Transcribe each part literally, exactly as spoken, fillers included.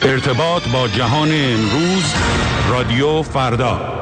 ارتباط با جهان امروز، رادیو فردا.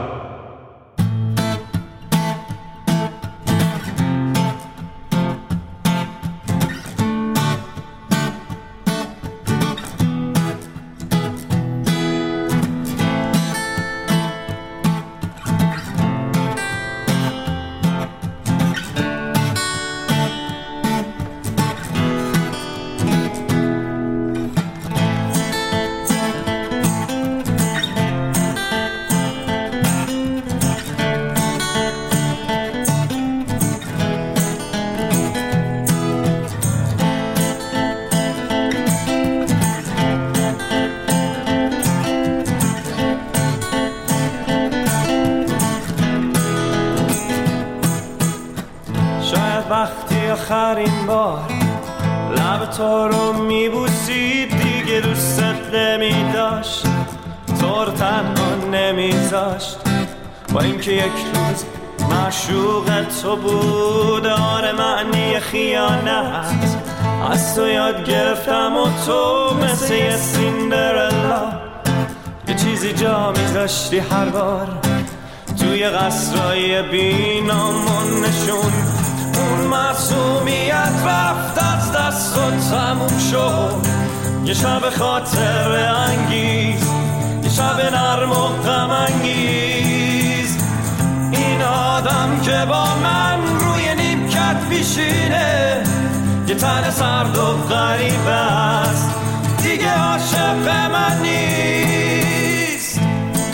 وقتی آخرین بار لب تو رو میبوسید دیگه دوستت نمیداشت، تو رو تنها نمیذاشت، با اینکه یک روز معشوق تو بود. آره معنی خیانت از تو یاد گرفتم و تو مثل یه سیندرلا یه چیزی جا میذاشتی هر بار توی قصرهای بینامون نشون. اون معصومیت رفت از دست و تموم شد، یه شب خاطر انگیز، یه شب نرم و غم انگیز. این آدم که با من روی نیمکت پیشینه، یه تن سرد و غریب است، دیگه عاشق من نیست.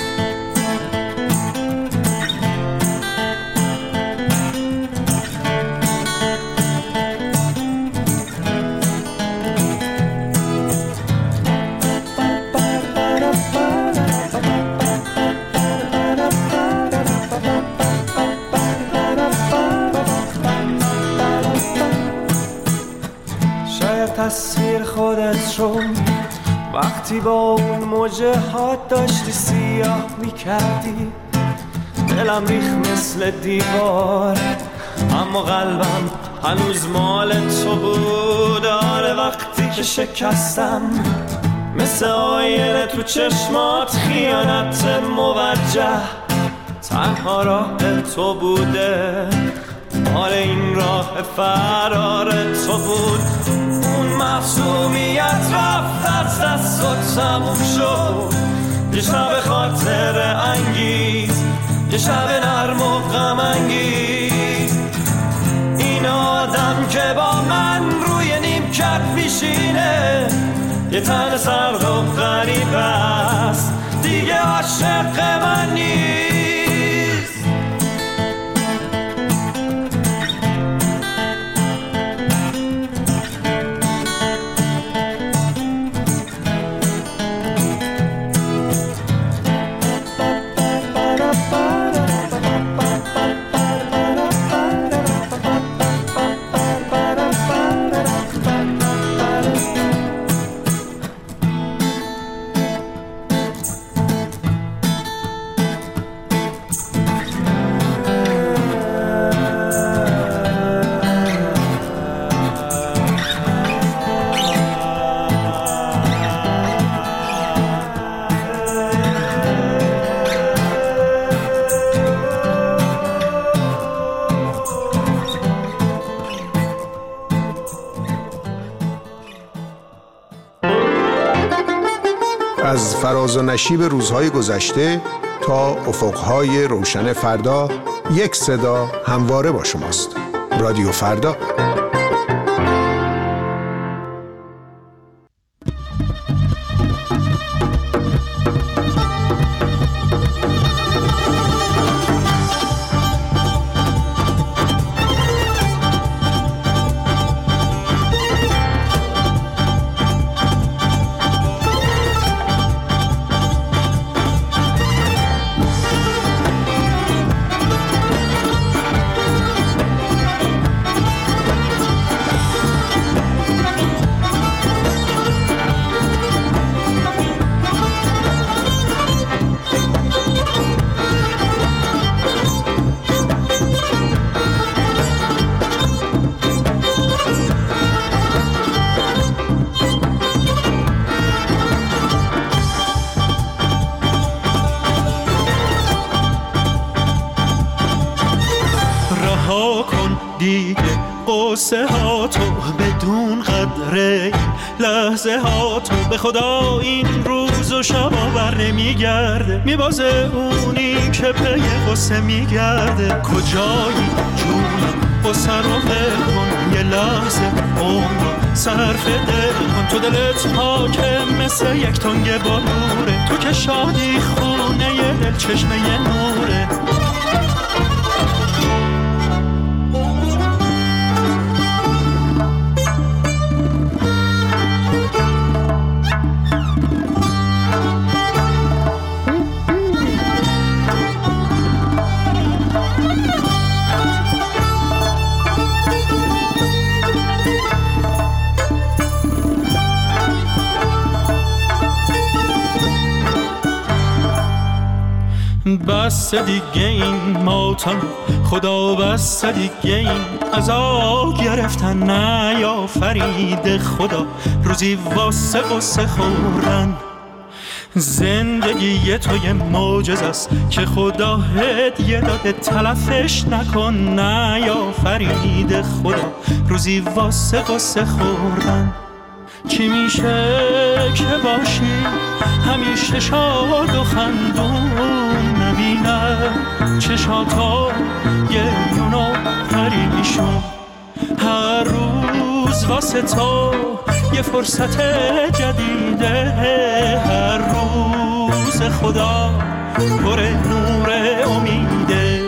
تصویر خودت رو وقتی با اون موجه ها داشتی سیاه میکردی، دلم ریخ مثل دیوار، اما قلبم هنوز مال تو بود. آره وقتی که شکستم مثل آینه تو چشمات، خیانت موجه تنها راه تو بوده. آره این راه فرار تو بود. اون معصومیت رفت از دست و تموم شد، یه شب خاطر انگیز، یه شب نرم و غم انگیز. این آدم که با من روی نیمکت میشینه، یه تن سرد و غریب است، دیگه عاشق من نیست. از فراز و نشیب روزهای گذشته تا افقهای روشن فردا، یک صدا همواره با شماست. رادیو فردا. آخره لحظه ها تو به خدا این روز و شبا بر نمیگرده میبازه اونی که پی قصه میگرده کجایی جونم قصه رو ول کن یه لحظه عمر صرف دل کن تو دلت پاکه مثل یک تنگ بلوره تو که شادی خونه یه دل چشمه یه نوره بس دیگه این ماتم خدا بس دیگه این عذاب گرفتن نه یا فرید خدا روزی واسه قصه خوردن زندگی تو یه معجزه است که خدا هدیه داده تلفش نکن نه یا فرید خدا روزی واسه قصه خوردن چی میشه که باشی همیشه شاد و خندون نبینم چشاتا گریون و پریشون هر روز واسه تو یه فرصت جدیده هر روز خدا پر نور امیده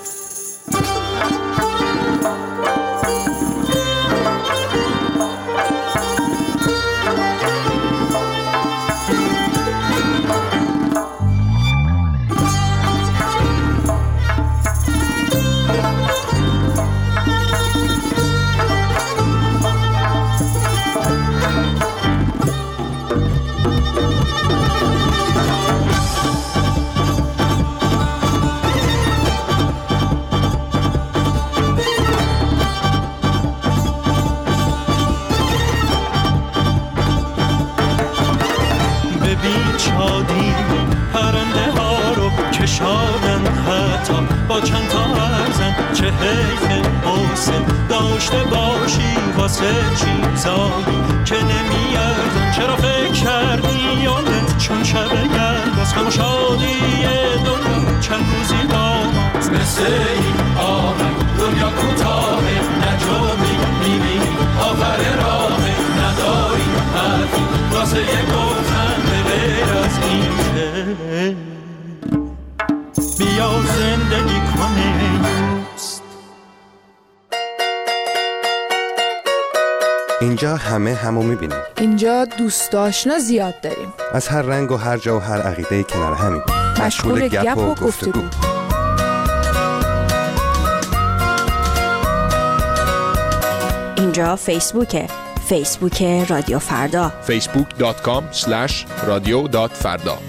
با چند تا ارزن چه حیف حسن داشته باشی واسه چیزایی که نمیارزن چرا فکر کردی یادت چون شب گرد از غم و شادی دنیا چند روزی داماز مثل این آهنگ دنیا کوتاهه نجومی میبینی آخر راهه نداری حرفی واسه یه گفتن به غیر از این بیا زندگی کنه دوست. اینجا همه همو میبینیم. اینجا دوست آشنا زیاد داریم. از هر رنگ و هر جا و هر عقیده کنار همین. مشغول گپ و گفتگو. اینجا فیسبوکه. فیسبوک رادیو فردا. فیسبوک دات کام اسلش رادیو دات فردا.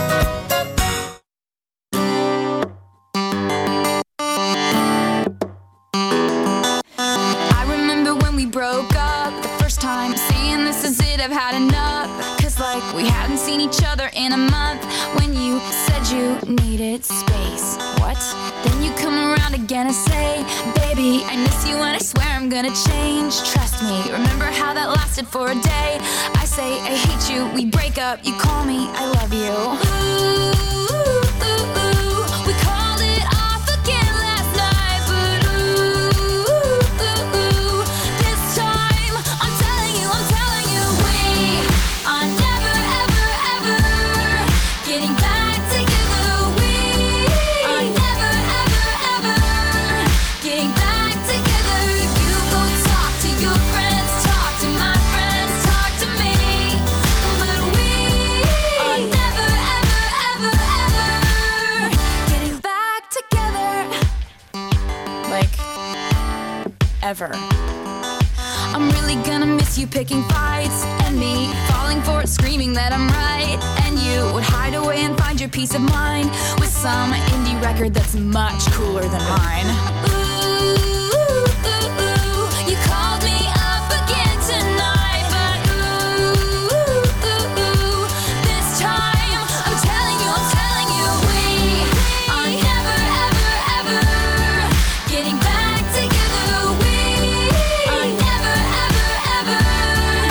I've had enough, cause like we hadn't seen each other in a month. When you said you needed space, what? Then you come around again and say, baby, I miss you and I swear I'm gonna change. Trust me, remember how that lasted for a day? I say I hate you, we break up, you call me, I love you. Ooh, ooh, ooh, ooh. We called it off again last night, but ooh, ooh, ooh. This time, I'm telling you, I'm telling you, we are never, ever, ever getting back together. We are never, ever, ever getting back together. You go talk to your friends, talk to my friends, talk to me, but we are never, ever, ever, ever getting back together. Like, ever. I'm really gonna miss you picking fights and me falling for it, screaming that I'm right. And you would hide away and find your peace of mind with some indie record that's much cooler than mine. Ooh, ooh, ooh. You called me up again tonight, but ooh, ooh, ooh. This time, I'm telling you, I'm telling you, we are never, ever, ever getting back together. We are never, ever, ever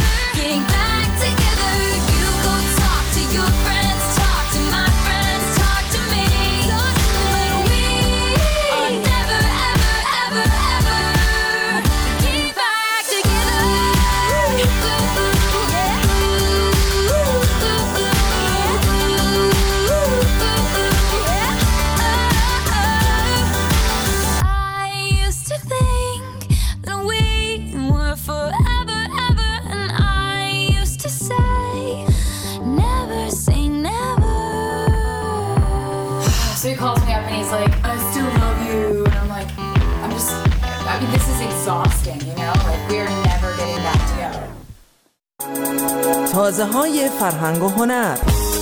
مغازه‌های فرهنگ و هنر.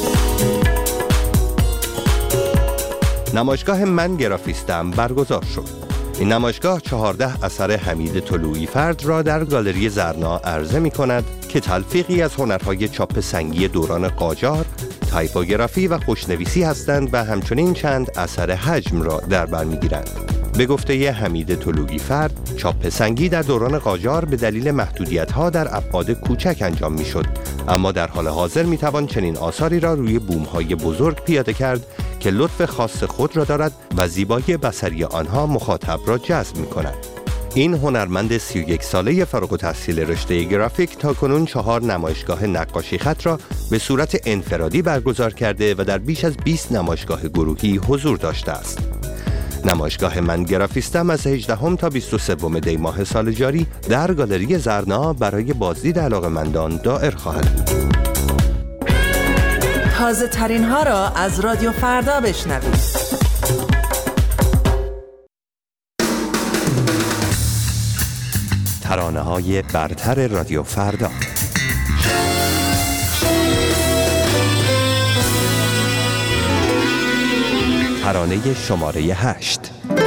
نمایشگاه من گرافیستم برگزار شد. این نمایشگاه چهارده اثر حمید طلوعی فرد را در گالری زرنا عرضه می کند که تلفیقی از هنرهای چاپ سنگی دوران قاجار، تایپوگرافی و خوشنویسی هستند و همچنین چند اثر حجم را در بر می گیرند. به گفته حمید طلوعی فرد، چاپ سنگی در دوران قاجار به دلیل محدودیت‌ها در ابعاد کوچک انجام می‌شد، اما در حال حاضر می‌توان چنین آثاری را روی بوم‌های بزرگ پیاده کرد که لطف خاص خود را دارد و زیبایی بصری آنها مخاطب را جذب می‌کند. این هنرمند سی و یک ساله فارغ التحصیل رشته گرافیک تاکنون چهار نمایشگاه نقاشی خط را به صورت انفرادی برگزار کرده و در بیش از بیست نمایشگاه گروهی حضور داشته است. نمایشگاه من گرافیستم از هجدهم تا بیست و سوم دی ماه سال جاری در گالری زرنا برای بازدید علاقه‌مندان دایر خواهد بود. تازه ترین ها را از رادیو فردا بشنوید. ترانه های برتر رادیو فردا. ترانه شماره هشت.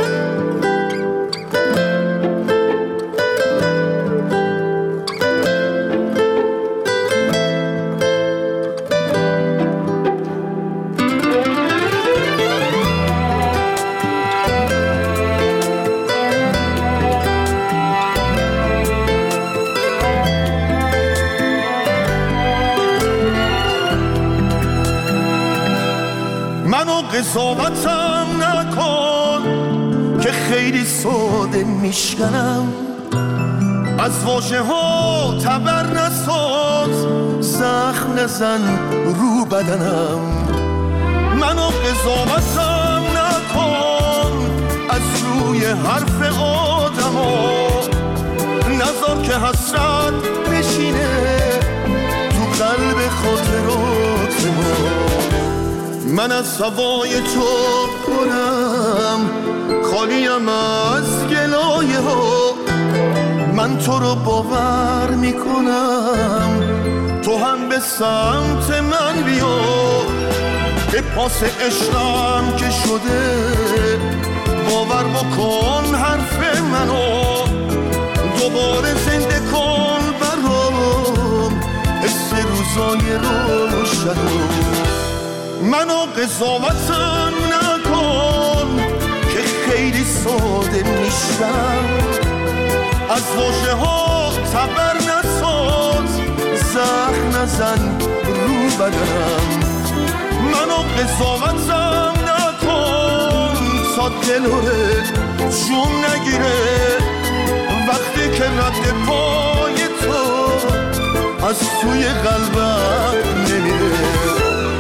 قضاوتم نکن که خیلی ساده میشکنم، از واژه ها تبر نساز، زخم نزن رو بدنم. منو قضاوتم نکن از روی حرف آدم ها، نذار که حسرت بشینه تو قلب خاطرات ما. من از هوای تو کنم خالیم از گلایه ها، من تو رو باور میکنم تو هم به سمت من بیا، به پاس عشقم که شده باور بکن حرف منو، دوباره زنده کن برام حس روزای روشنو. منو قضاوتم نکن که خیلی ساده میشم، از واژه ها تبر نساز، زخم نزن رو بدنم. منو قضاوتم نکن تا دلوره جون نگیره وقتی که رد پای تو از توی قلبم نمیره.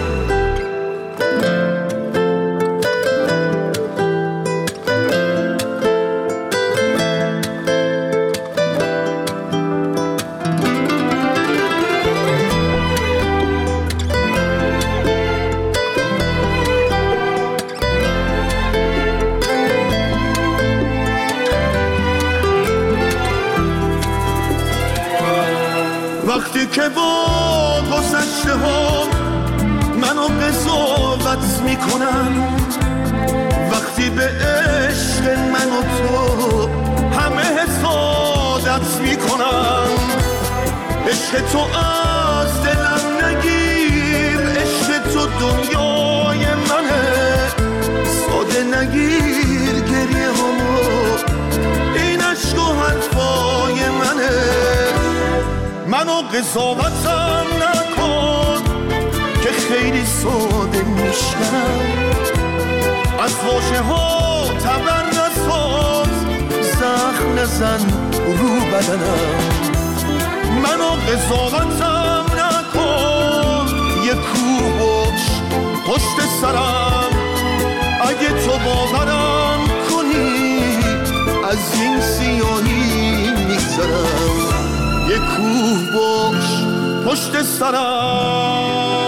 وقتی که با گذشته ها منو قضاوت میکنن، وقتی به عشق من و تو همه حسادت میکنن، عشق تو از دلم نگیر، عشق تو دنیای منه، ساده نگیر گریه همو، این عشق و حرفای منه. منو قضاوتم نکن که خیلی ساده میشنم، از واژه ها تبر نساز، زخم نزن رو بدنم. منو قضاوتم نکن یه کوه باش پشت سرم، اگه تو باورم کنی از این سیاهی میگذرم. یه کوه باش پشت سرم.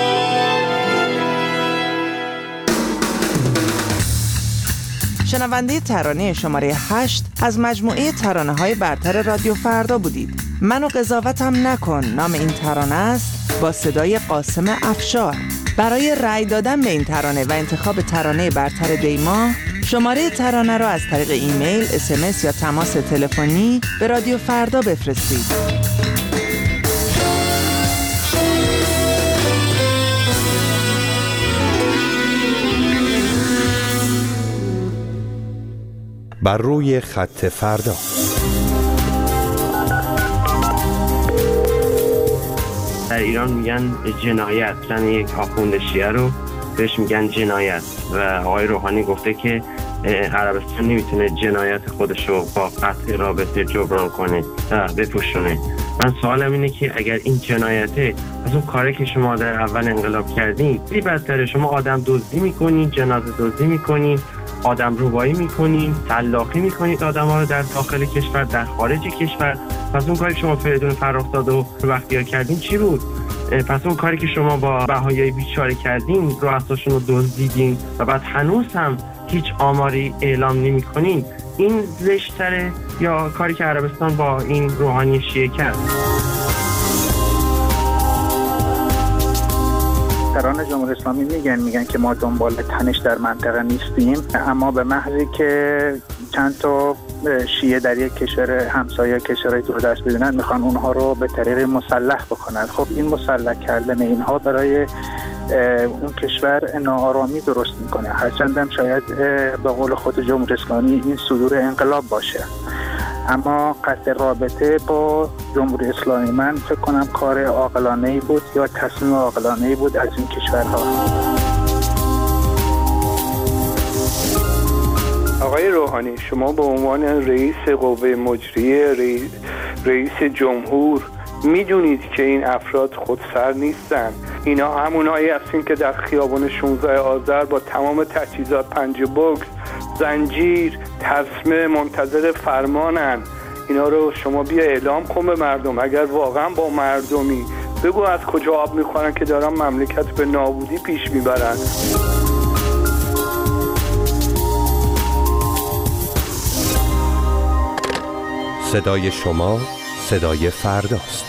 شنونده ترانه شماره هشت از مجموعه ترانه های برتر رادیو فردا بودید. منو قضاوتم نکن نام این ترانه است با صدای قاسم افشار. برای رأی دادن به این ترانه و انتخاب ترانه برتر دیما، شماره ترانه را از طریق ایمیل، اس ام اس یا تماس تلفنی به رادیو فردا بفرستید. بر روی خط فردا. در ایران میگن جنایت، زن یک آخوند شیعه رو بهش میگن جنایت و آقای روحانی گفته که عربستان نمیتونه جنایت خودش رو با قطع رابطه جبران کنه و بپوشونه. من سوالم اینه که اگر این جنایته، از اون کاری که شما در اول انقلاب کردین بی بدتره، شما آدم دزدی میکنین، جنازه دزدی میکنین، آدم روبایی میکنین، سلاخی میکنید آدم ها رو در داخل کشور، در خارج کشور. پس اون کاری که شما فریدون فرخزاد و بختیار کردین چی بود؟ پس اون کاری که شما با بهایای بیچاره کردین، رؤساشون رو دزدیدین و بعد هنوز هم هیچ آماری اعلام نمی کنین، این زشتره یا کاری که عربستان با این روحانی شیعه کرد؟ سران جمهوری اسلامی میگن میگن که ما دنبال تنش در منطقه نیستیم، اما به محضی که چند تا شیعه در یک کشور همسایه کشورهای دوردست بدونن، میخوان اونها رو به طریق مسلح بکنن. خب این مسلح کردن اینها برای اون کشور ناآرامی درست میکنه، هرچندم شاید به قول خود جمهوری اسلامی این صدور انقلاب باشه، اما قطع رابطه با جمهوری اسلامی من فکر کنم کار عاقلانه‌ای بود یا تصمیم عاقلانه‌ای بود از این کشورها. آقای روحانی، شما به عنوان رئیس قوه مجریه، رئیس, رئیس جمهور میدونید که این افراد خودسر نیستن. اینا همونایی هستین که در خیابان شانزده آذر با تمام تجهیزات، پنجه بوکس، زنجیر، تسمه منتظر فرمانن. اینا رو شما بیا اعلام کن به مردم. اگر واقعا با مردمی، بگو از کجا آب میخورن که دارن مملکت به نابودی پیش میبرن. صدای شما صدای فرداست.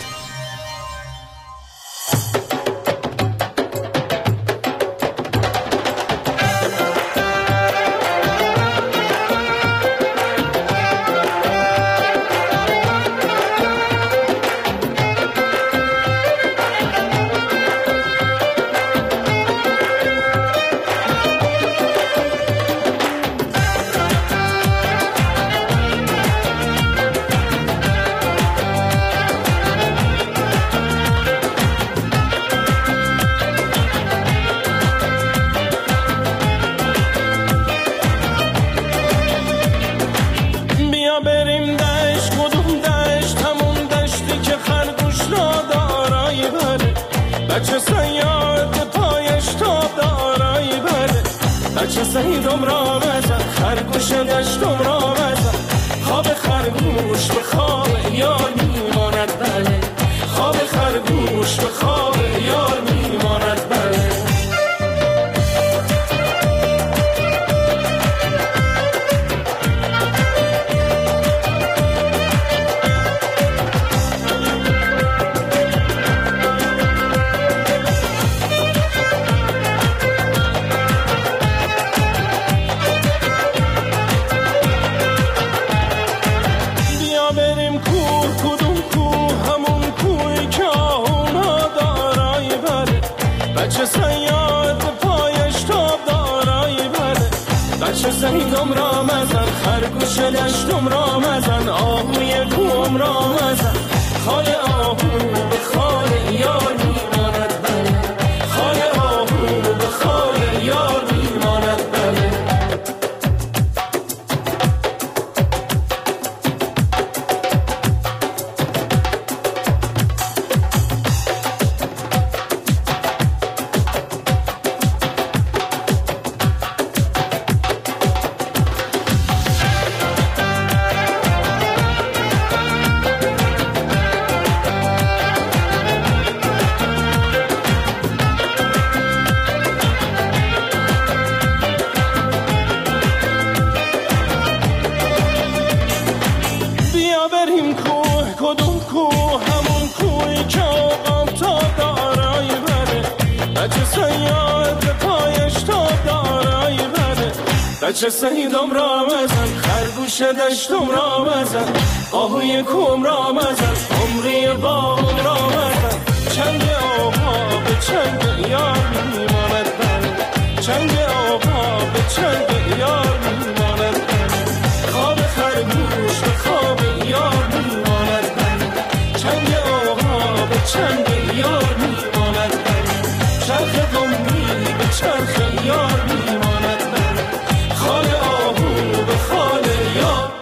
بچه سیاد به پایش تا دارایی بده بچه سیدم را مزن خرگوش دشتم را مزن آهوی کوم را مزن عمری بام را مزن چنگ آقا به چنگ یار میماند بله چنگ آقا به چنگ یار میماند بله خواب خرگوش به خواب یار میماند بله چنگ آقا به چنگ یار میماند بله چرخ قومی به چرخ یار میماند بله خال آهو به خال یار.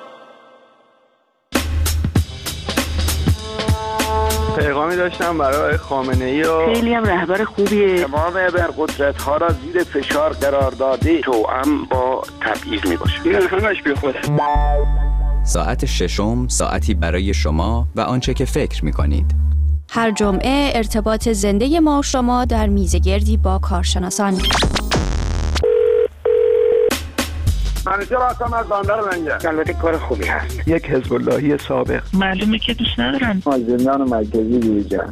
پیغامی داشتم برای خامنه‌ای و خیلی هم رهبر خوبیه. تمام ابرقدرت ها را زیر فشار قرار داده توأم با تبعیض می باشه. این همش بی خوده. ساعت ششم ساعتی برای شما و آنچه که فکر می کنید. هر جمعه ارتباط زنده ما شما در میزگردی با کارشناسان. منیجر هستم از بندر لنگر. البته کار خوبی هست. یک حزب اللهی سابق. معلومه که دوست ندارن. از زندان مرکزی بیرون.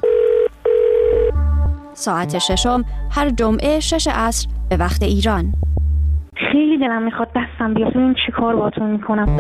ساعت ششم هر جمعه شش عصر به وقت ایران. خیلی دلم میخواد دستم بیاد ببین چی کار باهاتون میکنم.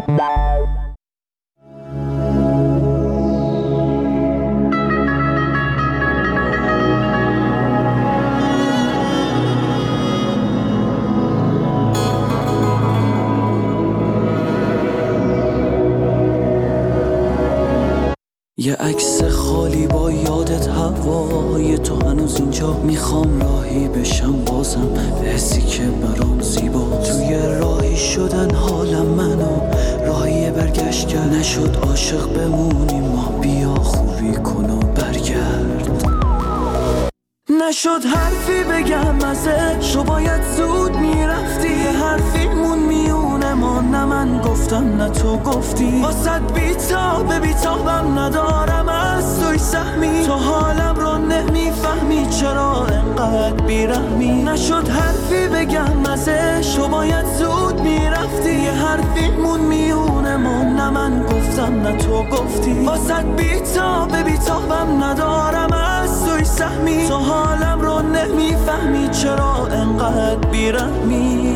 یه عکس خالی با یادت هوای تو هنوز اینجا میخوام راهی بشم بازم حسی که برام زیبا توی راهی شدن حالم منو راهی برگشت کرد نشد عاشق بمونیم ما بیا خوبی کن و برگرد نشد حرفی بگم ازش تو باید زود میرفتی یه حرفی مون میونه ما نه من گفتم نه تو گفتی واسد بیتاب بیتابم ندارم از توی سهمی تو حالم رو نمیفهمی چرا انقدر بیرحمی نشد حرفی بگم ازش تو باید زود میرفتی یه حرفی مون میونه ما نه من گفتم نه تو گفتی واسد بیتاب بیتابم ندارم از توی سهمی تو حالم رو نمیفهمی چرا انقدر بیرحمی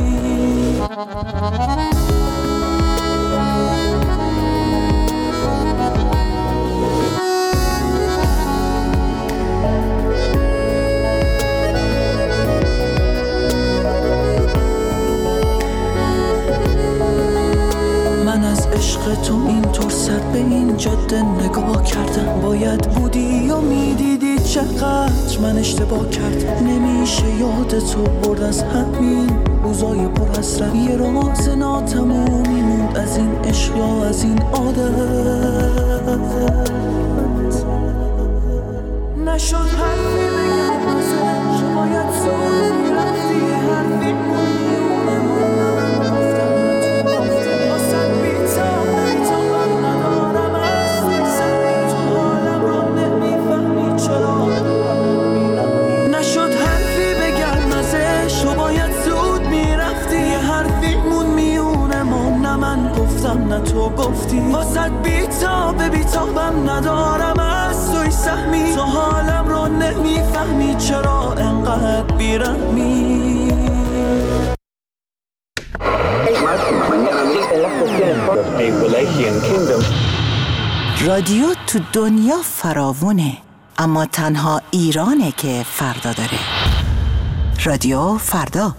من از عشق تو اینطور سر به این جاده نگاه کردم باید بودی و میدیدی چقدر من اشتباه کردم نمیشه یاد تو برد از همین روزای پر حسرت یه راز ناتمومی موند از این عشق یا از این عادت نشد حرفی بگم ازش باید زود میرفتی یه حرفی میونه من گفتم تو گفتی واسد بیتاب بیتابم ندارم از سر تو حالم رو نمیفهمی چرا نشد حرفی بگم ازش تو باید زود میرفتی یه حرفی مون میونه ما نه من گفتم نه تو گفتی واسد بیتاب بیتابم ندارم از توی سهمی تو حالم رو نمیفهمی چرا انقدر بیرحمی رادیو تو دنیا فراوونه اما تنها ایرانه که فردا داره رادیو فردا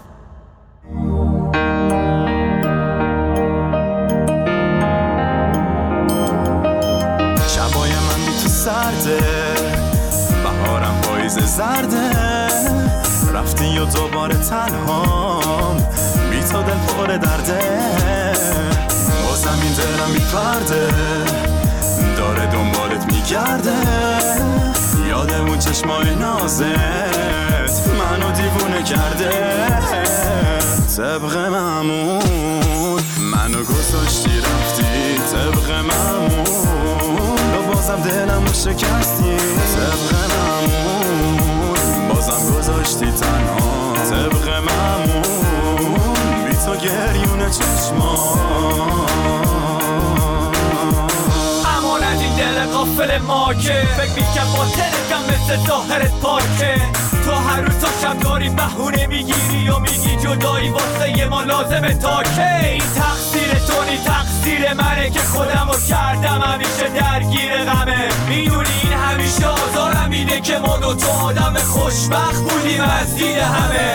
شبای من بی تو سرده بهارم پاییز زرده رفتی و دوباره تنهام بی تو دل پر درده بازم این دلم بی پرده داره دنبالت میگرده یادمون چشمای نازت منو دیوونه کرده طبق معمول منو گذاشتی رفتی طبق معمول و بازم دلمو شکستی طبق معمول بازم گذاشتی تنها طبق معمول بی تو گریون چشما امانت این دل غافل ما که فکر میکن با تلکم مثل ظاهرت پاکه بهونه میگیری و میگی جدایی واسه ما لازمه تا کی؟ این تقصیر تو نی تقصیر منه که خودمو کردم همیشه درگیر غمه. میدونی این همیشه آزارم میده که ما دو تا آدم خوشبخت بودیم از دید همه.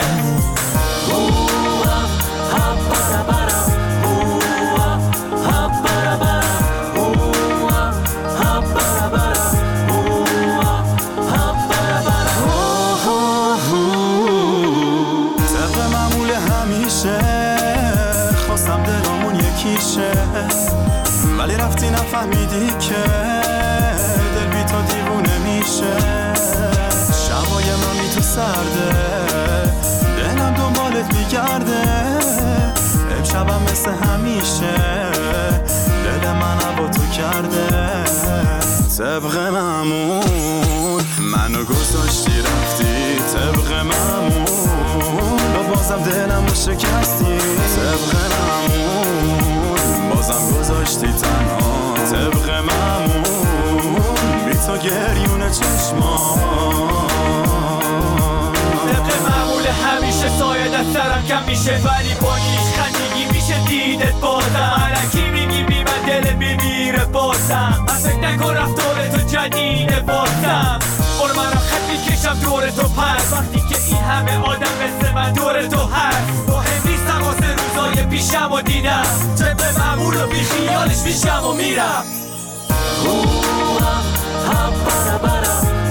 خواستم دلمون یکیشه ولی رفتی نفهمیدی که دل بی تو دیوونه میشه. شبای من بی تو سرده دلم دنبالت میگرده امشبم مثل همیشه دل من با تو کرده. طبق معمول منو گذاشتی رفتی طبق معمول با بازم دلمو شکستی طبق معمول بازم گذاشتی تنها طبق معمول بی تو گریون چشمان. طبق معمول همیشه سایه دست سرم کم میشه ولی با نیش خندگی میشه دیدت بازم. علکی میگی بی من دلت میمیره بازم. من فکر نکن رفتار تو جدیده بازم. بر من را خط میکشم دور تو پس وقتی که این همه آدم مثل من دور تو هست. مهم نیستم واسه روزای پیشم و دیدم طبق معمول و بی خیالش میشم و میرم.